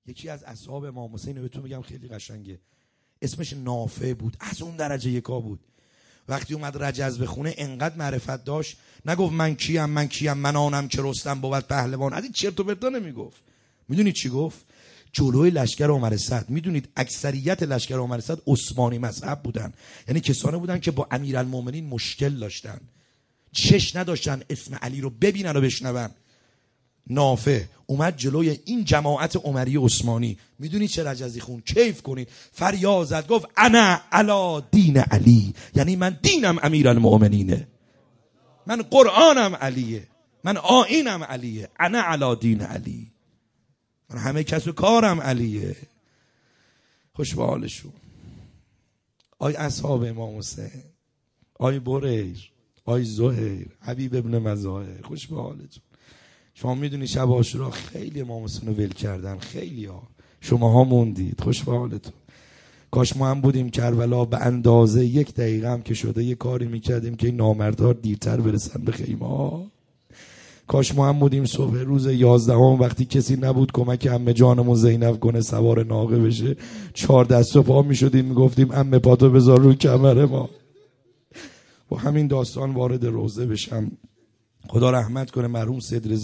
یکی از اصحاب امام حسین بهتون میگم خیلی قشنگه، اسمش نافع بود، از اون درجه یکا بود. وقتی اومد رجز به خونه انقدر معرفت داشت، نگفت من کیم من آنم که رستم بود پهلوان، از این چرت و پرتا نمیگفت. میدونید چی گفت؟ جلوی لشکر عمر سعد، میدونید اکثریت لشکر عمر سعد عثمانی مذهب بودن، یعنی کسانی بودن که با امیرالمومنین مشکل داشتن، چش نداشتن اسم علی رو ببینن و بشنون. نافع اومد جلوی این جماعت عمری عثمانی، میدونید چه رجزی خون؟ کیف کنید، فریاد زد گفت انا علی دین علی، یعنی من دینم امیرالمومنینه، من قرآنم علیه، من آیینم علیه، انا علی دین علی، من همه کس و کارم علیه. خوش به حالشون. آی اصحاب امام حسین، آی بریر، آی زهیر، حبیب ابن مظاهر، خوش به حالتون. شما میدونی شب عاشورا خیلی امام حسین رو ول کردن، خیلی ها، شماها موندید، خوش به حالتون. کاش ما هم بودیم کربلا، به اندازه 1 دقیقه هم که شده یه کاری میکردیم که این نامردها دیرتر برسن به خیمه ها. کاش ما هم بودیم صبح روز 11 وقتی کسی نبود کمک عمه جانمون زینب کنه سوار ناقه بشه، 4 دست و پا میشدیم میگفتیم عمه پاتو بذار رو کمر ما. با همین داستان وارد روزه بشم. خدا رحمت کنه مرحوم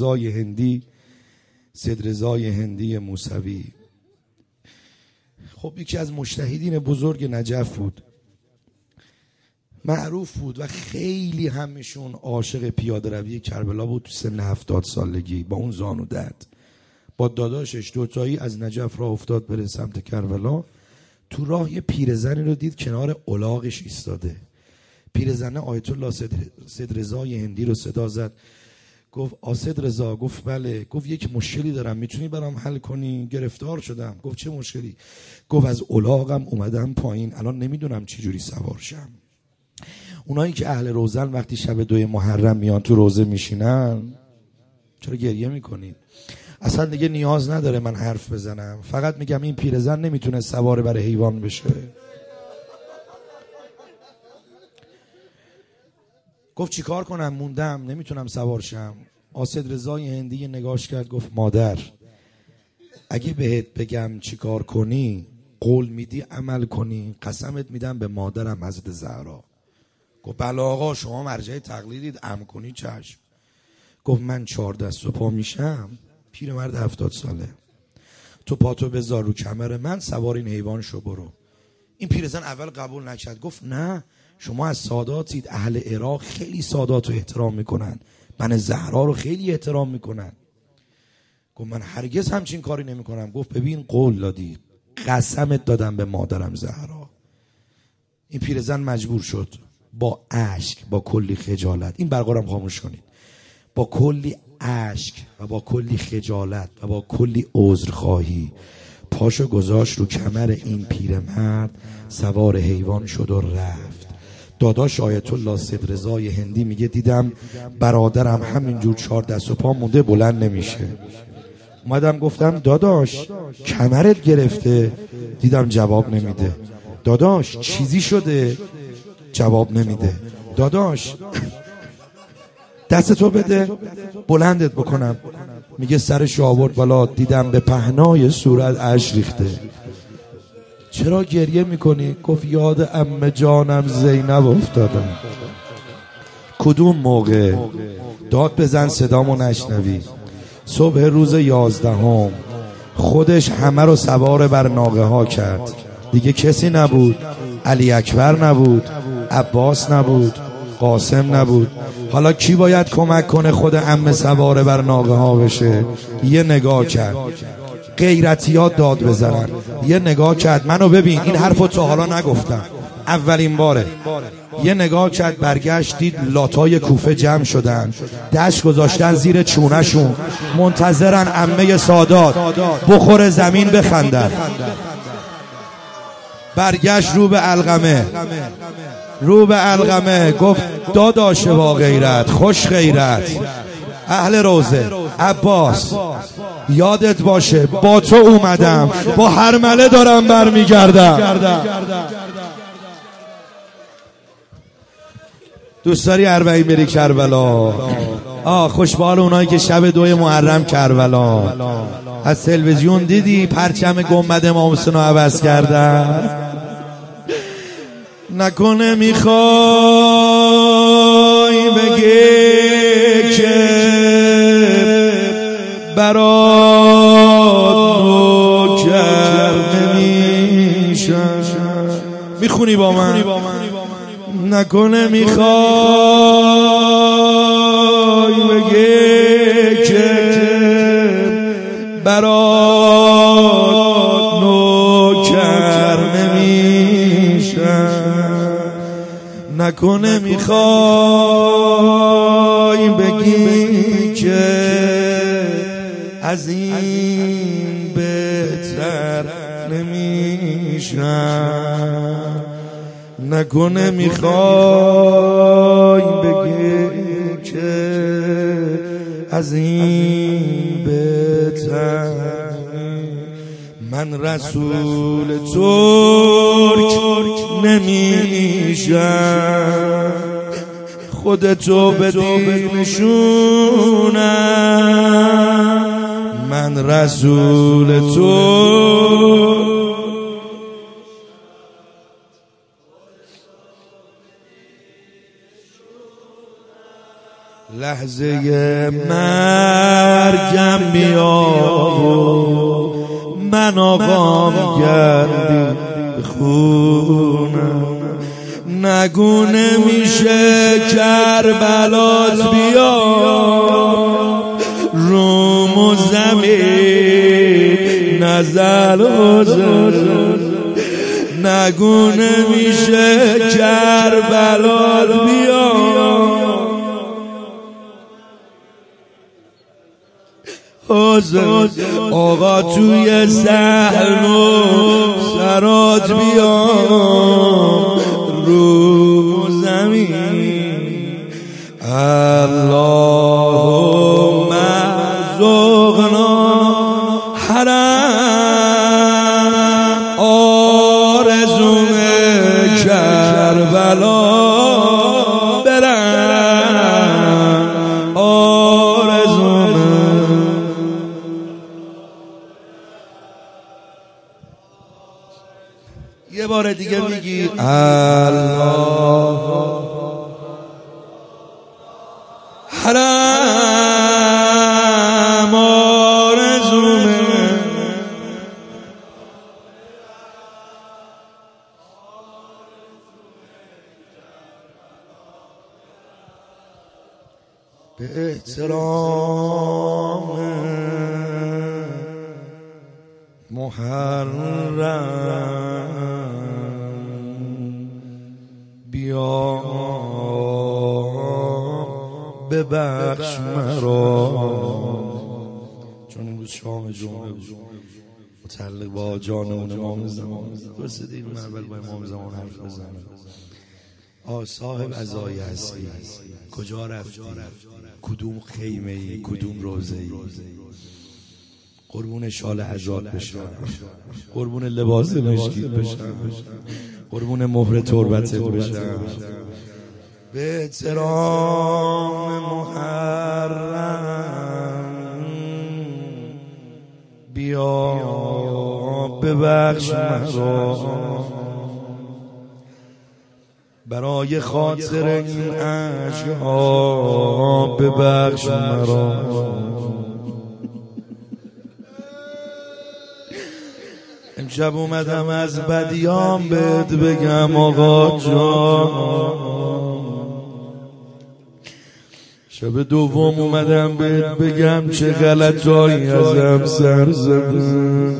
سید رضای هندی موسوی. خب یکی از مجتهدین بزرگ نجف بود، معروف بود و خیلی همشون عاشق پیاده روی کربلا بود. تو سن 70 سالگی با اون زانو درد با داداشش دوتایی از نجف راه افتاد بره سمت کربلا. تو راه یه پیرزنی رو دید کنار الاغش ایستاده. پیرزنه آیت الله سید رضای هندی رو صدا زد، گفت آسد رضا؟ گفت بله. گفت یک مشکلی دارم، میتونی برام حل کنی؟ گرفتار شدم. گفت چه مشکلی؟ گفت از الاغم اومدم پایین، الان نمیدونم چی جوری سوار شم. اونایی که اهل روزن وقتی شب 2 محرم میان تو روزه میشینن، چرا گریه میکنید؟ اصلا دیگه نیاز نداره من حرف بزنم، فقط میگم این پیرزن نمیتونه سوار بر حیوان بشه. گفت چی کار کنم؟ موندم نمیتونم سوار شم. آسد رضای هندی نگاش کرد، گفت مادر اگه بهت بگم چی کار کنی قول میدی عمل کنی؟ قسمت میدم به مادرم حضرت زهرا. گفت بله آقا، شما مرجع تقلیدید، امر کنی چشم. گفت من 4 دست و پا میشم، پیرمرد 70 ساله، تو پاتو بذار رو کمر من، سوار این حیوان شو برو. این پیرزن اول قبول نکرد، گفت نه شما از ساداتید، اهل عراق خیلی سادات رو احترام میکنن، من زهرا رو خیلی احترام میکنن. گفت من هرگز همچین کاری نمیکنم. گفت ببین قول دادی، قسمت دادم به مادرم زهرا. این پیرزن مجبور شد با اشک، با کلی خجالت، این برقارم خاموش کنید، با کلی اشک و با کلی خجالت و با کلی عذرخواهی پاشو گذاشت رو کمر این پیرمرد، سوار حیوان شد و رفت. داداش آیت الله سید رضای هندی میگه دیدم برادرم همینجور 4 دست و پا مونده، بلند نمیشه. اومدم گفتم داداش کمرت گرفته؟ دیدم جواب نمیده. داداش چیزی شده؟ جواب نمیده. داداش دستتو بده بلندت بکنم. میگه سرشو آورد بالا، دیدم به پهنای صورت اشک ریخته. چرا گریه میکنی؟ گفت یاد عمه جانم زینب افتادم. کدوم موقع؟ داد بزن صدامو نشنوی. صبح روز 11 خودش همه رو سوار بر ناقه ها کرد، دیگه کسی نبود، علی اکبر نبود، عباس نبود، قاسم نبود. حالا کی باید کمک کنه خود عمه سوار بر ناقه ها بشه؟ یه نگاه کرد، غیرتیات داد بزنن. یه نگاه کرد، منو ببین این حرفو تا حالا نگفتم، اولین باره. یه نگاه کرد، برگشت دید لاتای کوفه جمع شدن، دست گذاشتن زیر چونشون، منتظرن عمه سادات بخور زمین بخندن. برگشت رو به علقمه، گفت داداش با غیرت، خوش غیرت، اهل روزه، عباس یادت باشه با تو اومدم، با هرمله دارم برمیگردم. دوست داری 40 بری کربلا؟ خوشبال اونایی که شب 2 محرم کربلا از تلویزیون دیدی پرچم گنبد امام حسین رو عوض کردن. نکنه میخوای بگی که برات نوکر نمیشم. میخونی با من؟ نکنه میخوای بگی که برات نوکر نمیشم. نکنه میخوای بگی که از این بهتر نمیشم. نکنه میخوای بگی که از این بهتر. من رسول ترک نمیشم، خودتو بدی نشونم. من رسول ترک لحظه مرگم بیار من آقام گردی بخونم. نگو نمیشه کربلات بیا روم و زمین نزل و زل. نگو نمیشه کربلات بیا آقا توی صحن و سرات بیا رو زمین. اللهم ارزقنا حرم آرزوم کربلا برم آرزوم. یه بار دیگه میگی الله حرم آرزومه. به احترام محرم بیا ببخش مرا، چون امروز شام جمعه متعلق با جانمون امام زمان رسیدیم. من اول با امام زمان حرف بزنم. صاحب عزای هستی، کجا رفتی؟ کدوم خیمه ای؟ کدوم روزه ای؟ قربون شال عزات بشم، قربون لباس مشکیت بشم، قربون مهر تربتت بشم. به احترام محرم بیا ببخش مرا، برای خاطر این اشک‌ها ببخش مرا. امشب اومدم از بدیام بهت بگم آقا جان، شب دوم اومدم بهت بگم چه غلطایی ازم سر زدم،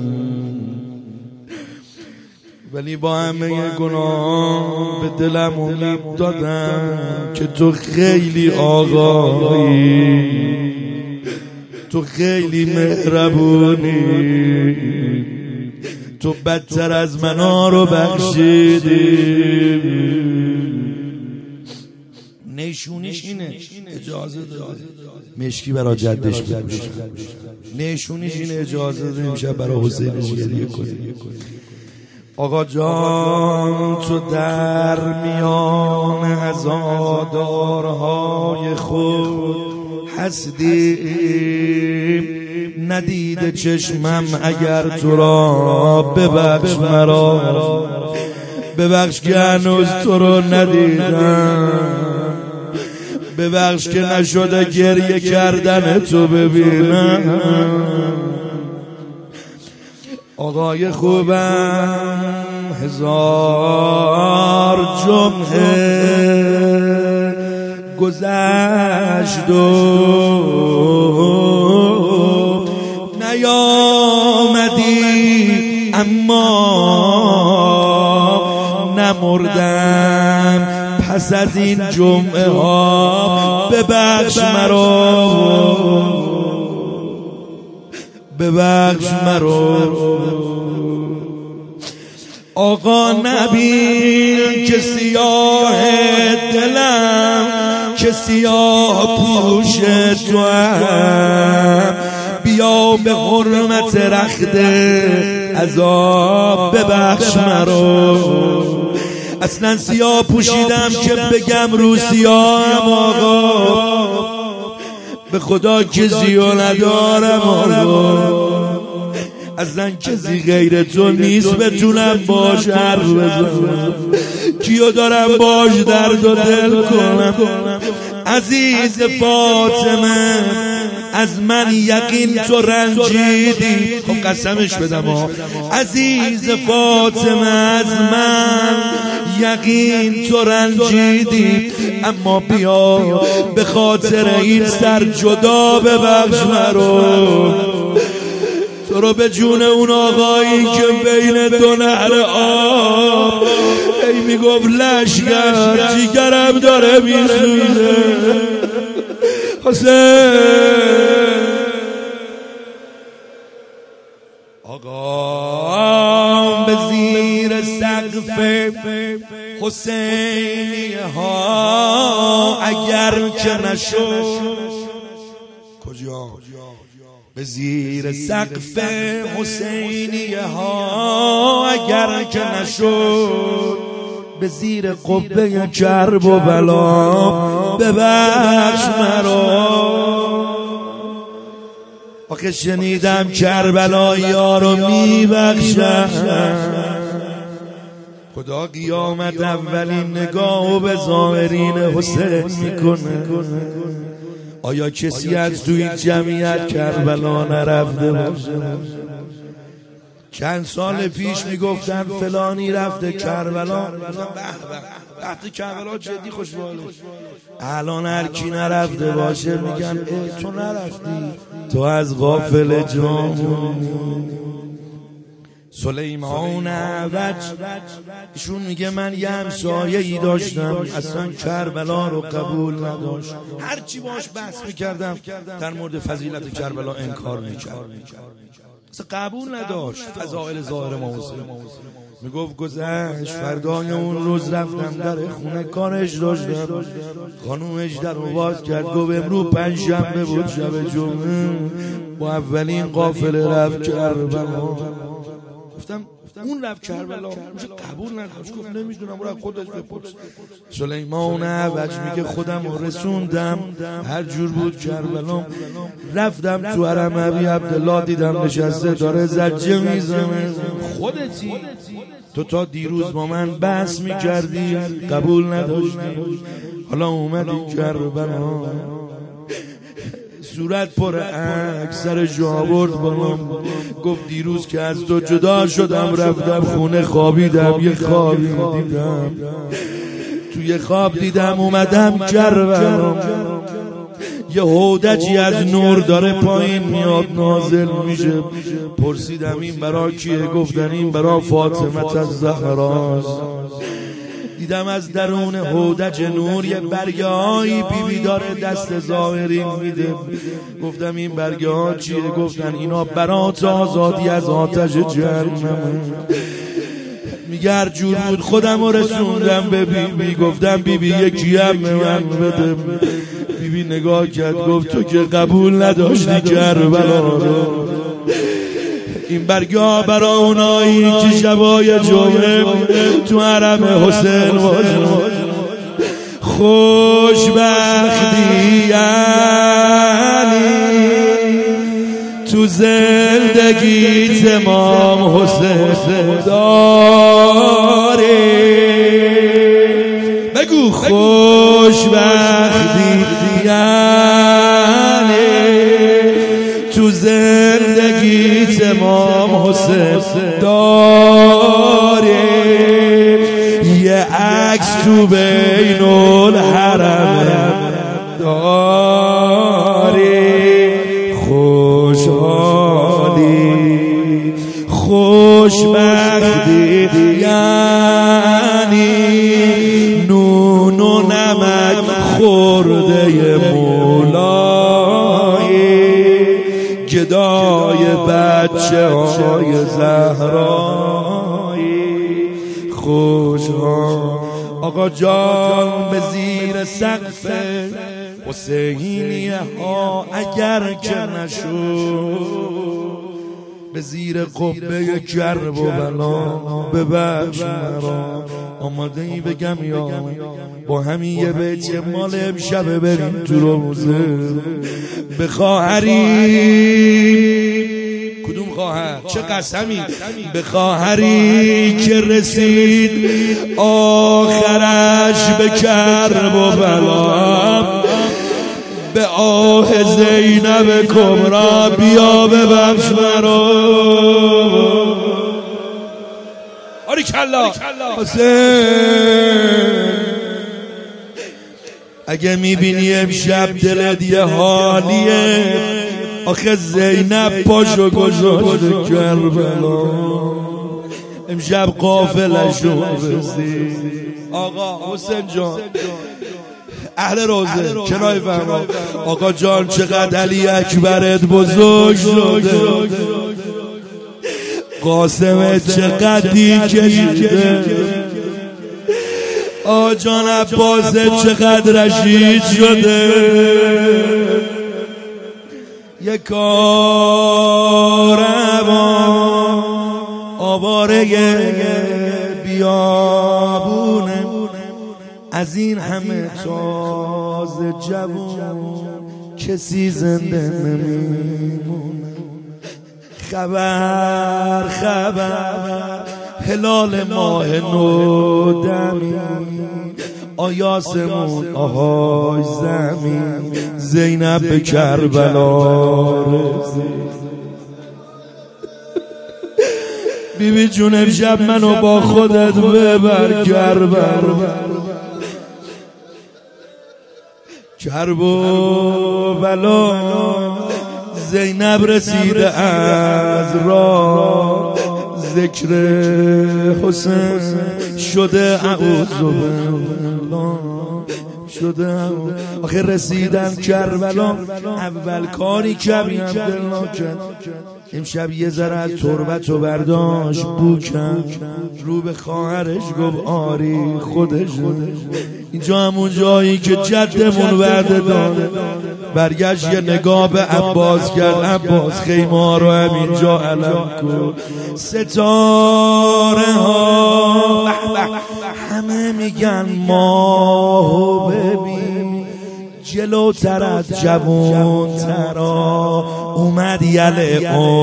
ولی با همه گناه به دلم امید دادم که تو خیلی آقایی، تو خیلی مهربونی، تو بدتر از منا رو بخشیدی. نشونیش اینه، اجازه داده مشکی برای جدش بپوشه. نشونیش اینه، اجازه داده امشب برای حسینش گریه کنی. آقا جان تو در میان عزادارهای خود هستی ندیده چشمم اگر تو را ببخش مرا ببخش که هنوز تو رو ندیدم ببخش که نشده گریه کردن تو ببینم آقای خوبم هزار جمعه گذشت و نیامدی اما نمردم پس از این جمعه ها ببخش مرا ببخش مرا آقا نبین که سیاه دلم که سیاه پوش تو هم بیا به حرمت رخت عذاب ببخش مرا اصلا سیاه پوشیدم که بگم رو سیاهم آقا به خدا کسی رو ندارم آقا اصلا کسی غیر تو نیست بتونم باش حرف بزنم کیو دارم باش درد و دل کنم عزیز فاطمه از من یقین تو رنجیدی خب قسمش بدم عزیز فاطمه از من یقین تو رنجیدی اما بیا به خاطر این سر جدا ببخش مرا تو رو به جون اون آقایی که بین دو نهر آب ای میگفت لشگر جیگرم داره میسوزه حسین آقا به زیر سقف حسینی ها اگر که نشد کجا به زیر سقف حسینی ها اگر که نشد به زیر قبه کرب و بلا ببخش مرا آخه شنیدم کربلایی‌ها رو میبخشن خدا قیامت اولین نگاهو به زائرین حسین میکنه آیا کسی از تو این جمعیت کربلا نرفته باشه چند سال پیش میگفتن فلانی رفته کربلا رفته کربلا جدی خوشحاله الان هر کی نرفته باشه میگن تو نرفتی تو از غافل جامونی سلیمان عوج ایشون میگه من یه همسایه‌ای داشتم اصلا کربلا رو قبول نداشت هرچی باش بحث میکردم در مورد فضیلت کربلا انکار میکرد اصلا قبول نداشت فضائل ظاهر ما حسین میگفت گذشت فردای اون روز رفتم در خونه کارش داشتم خانومش در رو باز کرد گفت امروز پنجشنبه بود شب جمعه با اولین قافله رفت کربلا گفتم اون رفت کربلا قبول نداشت گفت نمیدونم رو خودش بپرس سلیمان عوج میگه خودم رسوندم هر جور بود کربلا رفتم تو حرم ابی عبدالله دیدم نشسته داره زجه میزنه خودتی تو تا دیروز با من بحث میکردی قبول نداشتی حالا اومدی کربلا صورت پر اکثر جاورد بالا گفت دیروز که از تو جدا شدم رفتم خونه خوابیدم یه خوابی دیدم توی خواب دیدم اومدم کربلا یه هودجی از نور داره پایین میاد نازل میشه پرسیدم این برا کیه گفتن این برا فاطمه الزهراست دیدم از درون هودج نور یه برگه هایی بیبی داره دست ظاهرین میده گفتم این برگه ها چیه گفتن اینا برات آزادی از آتش جهنمه میگه هر جور بود خودم رو رسوندم به بیبی گفتم بیبی یکی هم به من بده بیبی نگاه کرد گفت تو که قبول نداشتی کربلا رو این برگاه برای اونایی که شبای جمعه تو حرم حسین باشه خوشبختی یعنی تو زندگی امام حسین داره. بگو خوشبختی یعنی تو زندگی امام حسین داره. یه عکس تو بین الحرم داره. خوشحالی خوشبختی یعنی نون و نمک خورده مولای گدای بچه های زهرایی. خوشحال آقا جان به زیر سقف حسینیه ها اگر که نشد، به زیر قبه کرب و بلا ببخش مرا. آماده ای بگم یا با همین یه بیت مال امشب بریم تو روزه به خواهری. کدوم خواهر؟ چه قسمی؟ به خواهری که رسید آخرش به کرب و بلا، به آه زینب کبرا بیا ببخش مرا. باریکالله حسین، اگه میبینی امشب دلت یه حالیه، آخه زینب پاشو گذاشت کربلا، امشب قافلشو رسید. آقا حسین جان اهل روزه کنای فرما، آقا جان چقدر علی اکبرت بزرگ شده، قاسمت چقدر دی کشیده، آقا جان عباست چقدر رشید شده. یک کاروان آواره بیابونه، از این همه تازه جوون کسی زنده نمیمونه. خبر هلال ماه نو دمی، آیاسمون آهای زمین، زینب به کربلا رسید. بیبی جون امشب منو با خودت ببر کرب و بلا. زینب رسیده از راه، ذکر حسین شده اعوذ بالله شده. آخه رسیدن کربلا، اول کاری که هم دلنا کرد امشب یه ذره از تربت و برداشت بو کرد، رو به خواهرش گفت آری خودش. اینجا همون جایی که جدمون وعده داده. برگشت یه نگاه به عباس کرد، عباس خیمه ها رو همینجا علم کن، ستاره ها همه میگن ماهو ببین، جلوتر از جوون ترا اومد یل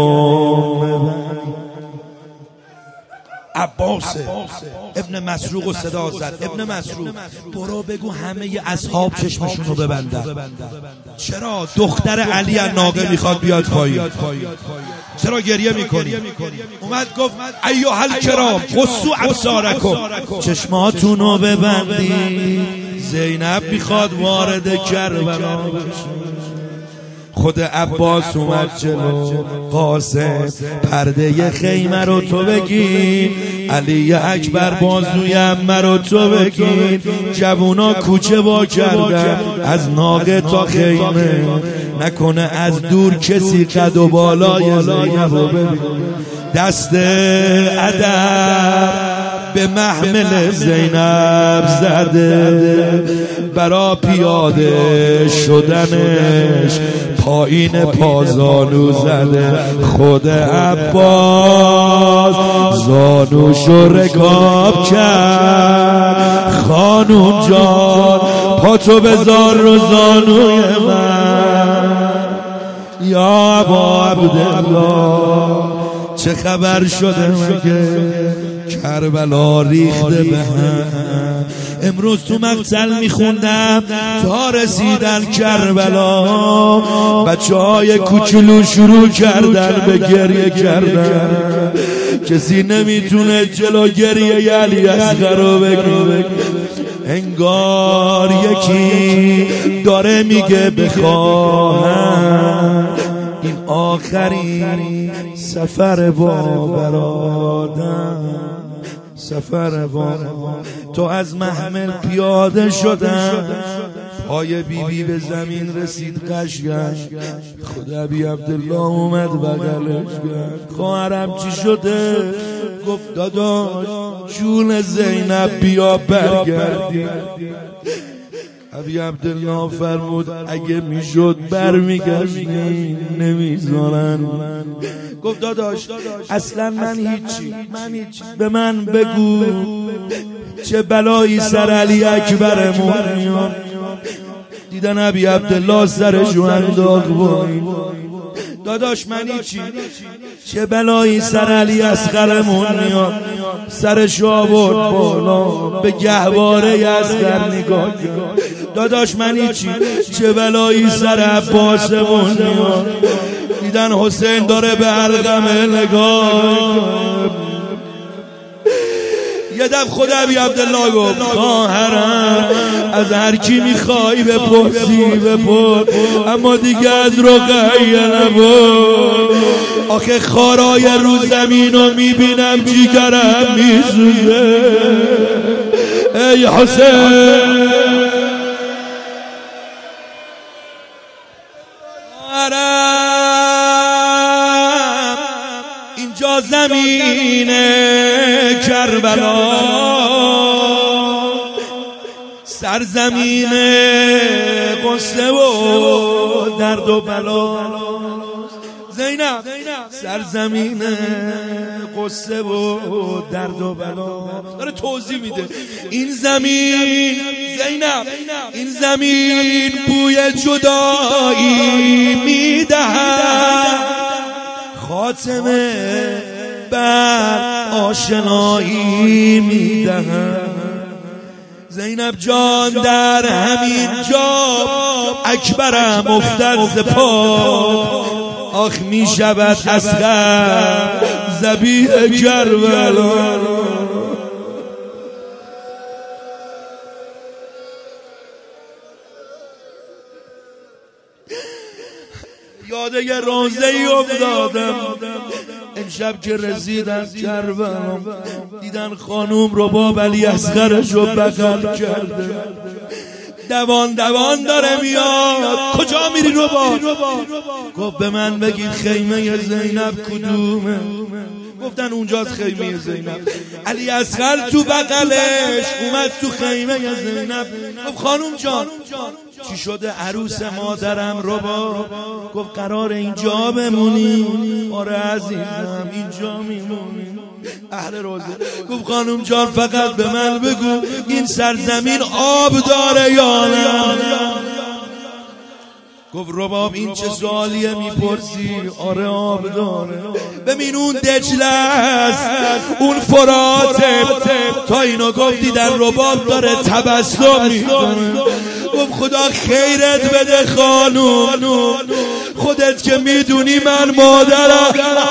عباس ابن مسروق و صدا زد. ابن مسروق برو بگو همه اصحاب چشمشون رو ببندن. چرا دختر علی ناقه میخواد بیاد پایین؟ چرا گریه میکنی؟ اومد گفت ایها الکرام قصوا ابصارکم، چشماتون رو ببندید، زینب میخواد وارد کربلا بشه. خود عباس اومد جلو، قاسم پرده خیمه رو تو بگیر، علی اکبر بازوی عمه رو تو بگیر. جوونا کوچه وا کردن از ناقه تا خیمه، نکنه از دور کسی قد و بالای زینب رو ببین. دست ادب به محمل زینب زده، برا پیاده شدنش پایین پازانو زده. خود عباس زانوشو رکاب کرد، خانون جان پاتو بذار رو زانوی من یا ابا عبدالله. چه خبر شده مگه کربلا ریخته به هم؟ امروز تو مقتل میخوندم تا رسیدن کربلا بچه های کوچولو شروع کردن به گریه کردن. کسی نمیتونه جلو گریه علی اصغر رو بگیره. انگار یکی داره میگه بخواهم این آخرین سفر با برادم. سفر با تو از محمل پیاده شدم پای بیبی به زمین رسید قشنگ. خدا بی عبدالله اومد بغلش کرد. خواهرم چی شده؟ گفت داداش جون زینب بیا برگردی. ابی عبدالله فرمود اگه میشد برمیگشتیم نمیذارن. گفت داداش اصلا من هیچی به من بگو چه بلایی سر علی اکبرمون میاد. دیدن ابی عبدالله سرشو انداخت وای. داداش من هیچی چه بلایی سر علی اصغرمون میاد. سرشو آورد بالا به گهواره اصغر نگاه کرد. داداش من هیچی چه بلایی سر عباسمون میاد. دیدن حسین داره به علقمه نگاه. یه دفعه خود ابی عبدالله گفت خواهرم از هر کی میخوای بپرسی بپرس اما دیگه از رقیه نبود. آخه خارای رو زمینو میبینم جیگرم میسوزه. ای حسین اینجا زمین کربلا سرزمین قصه و درد و بلا. زینب سرزمین قصه و درد و بلا داره توضیح میده. این زمین زینب این زمین بوی جدایی میدهد خاتمه بر آشنایی میدهد. زینب جان در همین جا اکبرم افتد ز پا. آخ می شود اصغر ذبیح کربلا. یاده یه روزه ای افتادم امشب که رسیدن کربلا. دیدن خانوم رباب علی اصغرش رو بغل کرده. دوان داره میاد. کجا میری رباب؟ گفت به من بگید خیمه زینب کدومه؟ گفتن اونجاست خیمه زینب. علی اصغر تو بغلش اومد تو خیمه زینب. گفت خانوم جان چی شده عروس مادرم رباب؟ گفت قرار اینجا بمونی؟ آره عزیزم اینجا میمونی. اهل روزه گفت خانم جان فقط به من بگو این سرزمین آب داره یا نه؟ گفت رباب این چه سوالیه میپرسی؟ آره آب داره. ببین اون دجله است اون فراته. تا اینو گفت دیدن رباب داره تبسم میکنه. گفت خدا خیرت بده خانوم خودت که میدونی من مادرم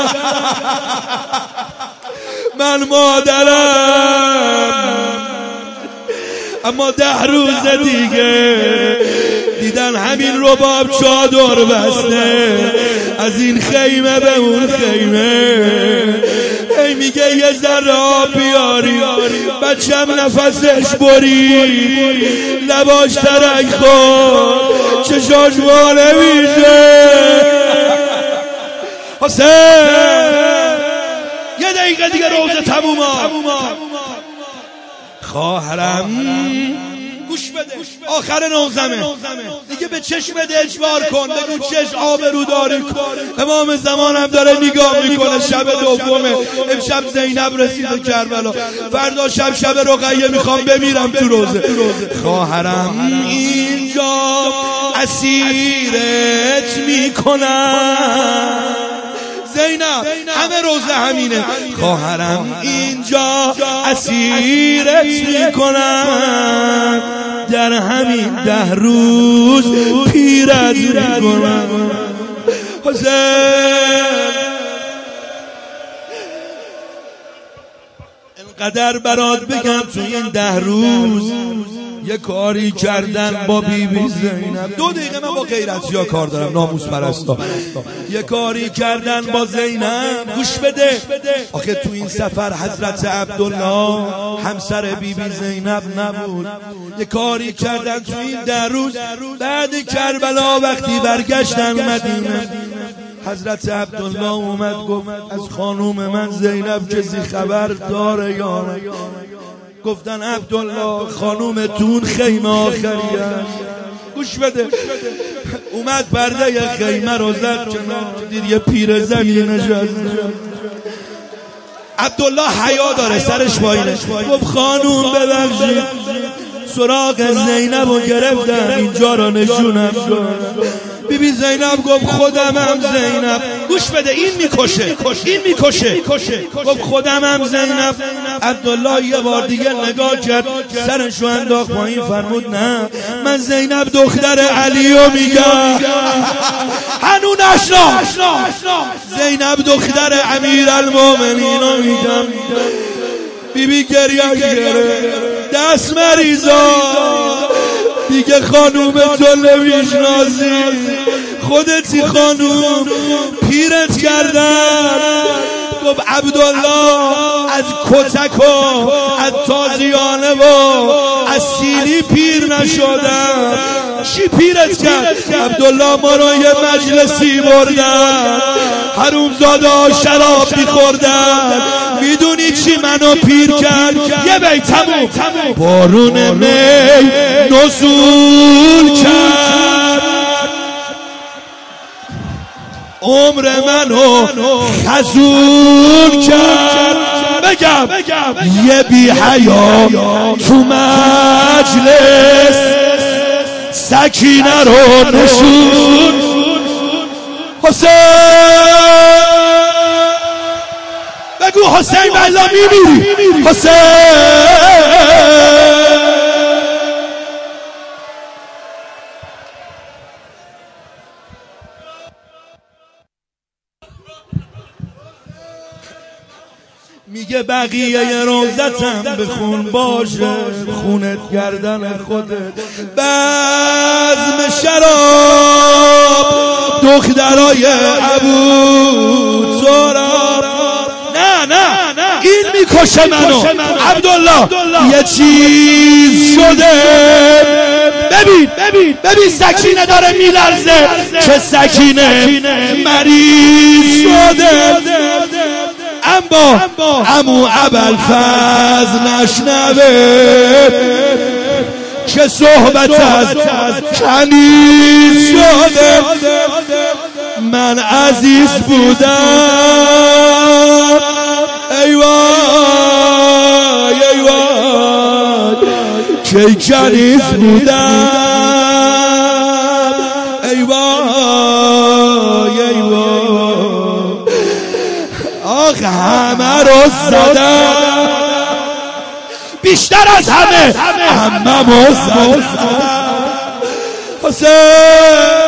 اما 10 روز دیگه دیدن همین رباب چادر بسته از این خیمه به اون خیمه. ای میگه یه ذره آب بیاری. بچم نفسش برید لباش ترک خورد چشاش واله میشه. حسین یه دقیقه دیگه روزه تموما. خواهرم گوش بده آخر نوزمه دیگه به چشمت اجبار کن، بگو چشم آبروداری کن. امام زمان هم داره نگاه میکنه، شب دومه، امشب زینب رسیده کربلا، فردا شب رقیه، میخوام بمیرم تو روزه. خواهرم اینجا اسیرت میکنم، زینب همه روزه همینه، خواهرم اینجا اسیرت میکنم، در همین 10 روز پیرت میکنم. حسین انقدر برات بگم تو این 10 روز یه کاری کردن با بیبی زینب. 2 دقیقه من با غیرتیا کار دارم، ناموس پرستا. یه کاری کردن با زینب، گوش بده. آخه تو این سفر حضرت عبدالله همسر بیبی زینب نبود. یه کاری کردن تو این 10 روز بعد کربلا، وقتی برگشتن مدینه، حضرت عبدالله اومد گفت از خانوم من زینب کسی خبر داره یا نه؟ گفتن عبدالله خانومتون خیمه آخری است. گوش بده. اومد پرده خیمه رو زد کنار، دید یه پیرزنی نشست. عبدالله حیا داره، سرش پایینه، گفت خانوم ببخشید سراغ زینب رو گرفتم، اینجا رو نشونم داد. بیبی زینب گفت خودمم زینب. گوش بده، این میکشه. گفت خودمم زینب. عبدالله یه بار دیگه نگاه کرد، سرشو انداخت پایین، فرمود نه، من زینب دختر علیو میگم. هنو نشنا زینب دختر امیرالمومنینو میگم. بیبی گریه گرفت، دست مریضا دیگه خانوم تو نمیشناسی، خودتی خانوم، پیرت کردن. گفت عبدالله از کتک و از تازیانه و از سیلی پیر نشدن. چی پیرت کرد؟ عبدالله ما رو یه مجلسی بردن، حرومزاده ها شراب میخوردن، میدونی چی منو پیر کرد؟ یه بیت تموم. بارون می نزول کرد، عمر منو خزول کرد. بگم یه بی حیا تو مجلس سکینه رو نشون. حسین بگو حسین والله میمیری. حسین میگه بقیه روزتم بخون باشه، خونت گردن خودت، بزم شراب دخترای ابو تراب. نه این میکشه منو. عبدالله یه چیز شده، ببین سکینه داره میلرزه، چه سکینه مریض شده. اما عمو ابوالفضل نشنوه که صحبت از کنیز شده. من عزیز بودم، ای وای که کنیز بودم، ای وای آخ همه رو زدم، بیشتر از همه رو زدم. حسین